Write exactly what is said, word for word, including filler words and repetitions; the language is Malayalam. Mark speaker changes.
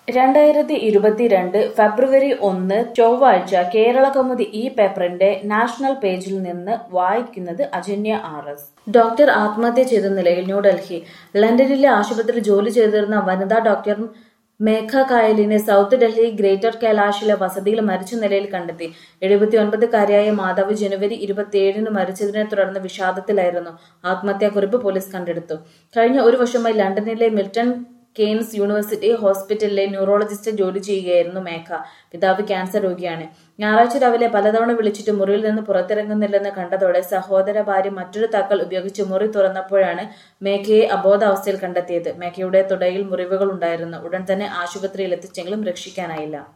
Speaker 1: രണ്ടായിരത്തി ഇരുപത്തിരണ്ട് ഫെബ്രുവരി ഒന്ന് ചൊവ്വാഴ്ച കേരളകൗമുദി ഈ പേപ്പറിന്റെ നാഷണൽ പേജിൽ നിന്ന് വായിക്കുന്നത് അജന്യ ആർ എസ്. ഡോക്ടർ ആത്മഹത്യ ചെയ്ത നിലയിൽ ന്യൂഡൽഹി. ലണ്ടനിലെ ആശുപത്രിയിൽ ജോലി ചെയ്തിരുന്ന വനിതാ ഡോക്ടർ മേഘ കായലിനെ സൗത്ത് ഡൽഹി ഗ്രേറ്റർ കൈലാഷിലെ വസതിയിൽ മരിച്ച നിലയിൽ കണ്ടെത്തി. എഴുപത്തിയൊൻപതുകാരിയായ മാതാവ് ജനുവരി ഇരുപത്തിയേഴിന് മരിച്ചതിനെ തുടർന്ന് വിഷാദത്തിലായിരുന്നു. ആത്മഹത്യാക്കുറിപ്പ് പോലീസ് കണ്ടെടുത്തു. കഴിഞ്ഞ ഒരു വർഷമായി ലണ്ടനിലെ മിൽട്ടൺ കെയ്ൻസ് യൂണിവേഴ്സിറ്റി ഹോസ്പിറ്റലിലെ ന്യൂറോളജിസ്റ്റ് ജോലി ചെയ്യുകയായിരുന്നു മേഘ. പിതാവ് ക്യാൻസർ രോഗിയാണ്. ഞായറാഴ്ച രാവിലെ പലതവണ വിളിച്ചിട്ട് മുറിയിൽ നിന്ന് പുറത്തിറങ്ങുന്നില്ലെന്ന് കണ്ടതോടെ സഹോദര ഭാര്യ മറ്റൊരു താക്കോൽ ഉപയോഗിച്ച് മുറി തുറന്നപ്പോഴാണ് മേഘയെ അബോധാവസ്ഥയിൽ കണ്ടെത്തിയത്. മേഘയുടെ തുടയിൽ മുറിവുകൾ ഉണ്ടായിരുന്നു. ഉടൻ തന്നെ ആശുപത്രിയിൽ എത്തിച്ചെങ്കിലും രക്ഷിക്കാനായില്ല.